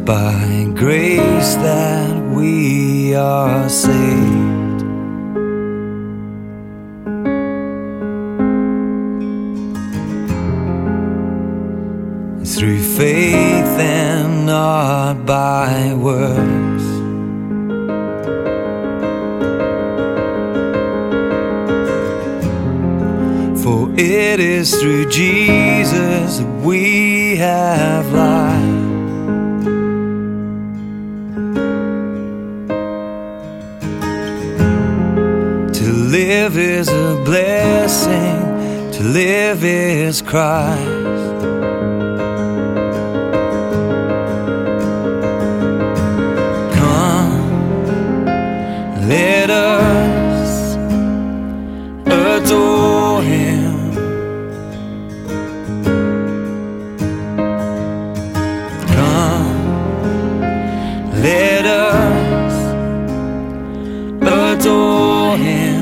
by grace that we are saved, through faith and not by works. For it is through Jesus that we have life. To live is a blessing, to live is Christ. Come, let us adore Him. Come, let us adore Him.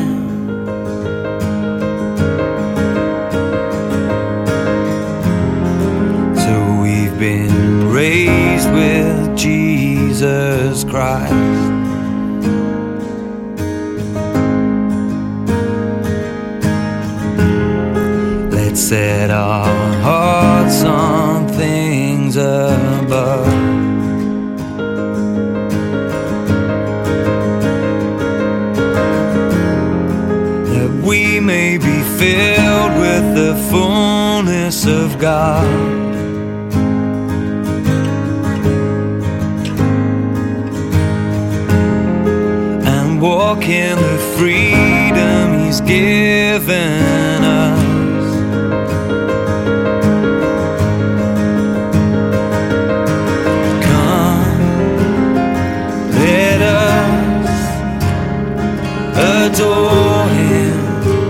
So we've been raised with Jesus Christ. Let's set our hearts on things above, that we may be filled with the fullness of God. And walk in the freedom He's given us. Adore Him.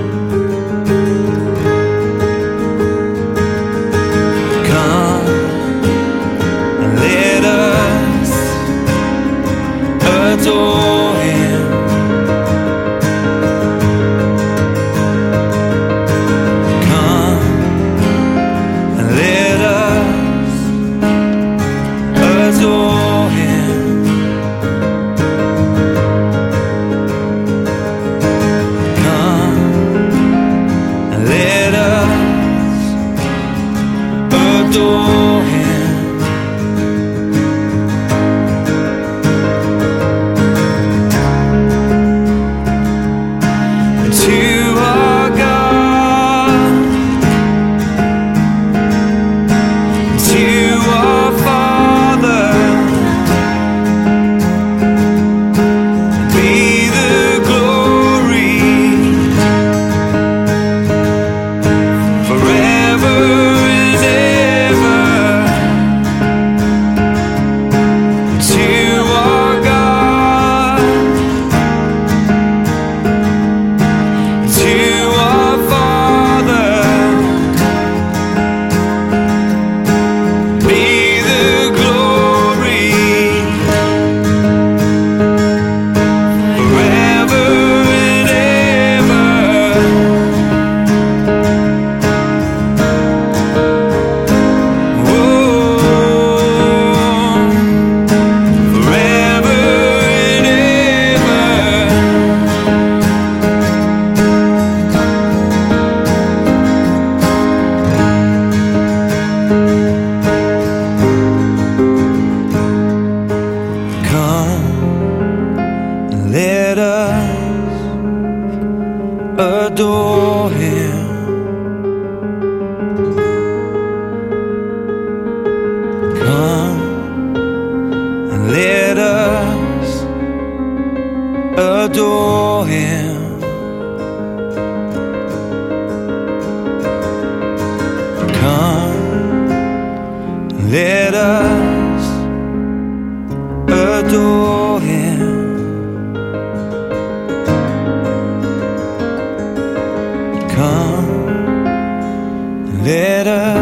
Come and let us adore Him. Come and let us adore Him. Adore Him. And to our God, and to our Father, be the glory forever. Let us adore Him. Come and let us adore Him. Come and let us adore Him. Come, let us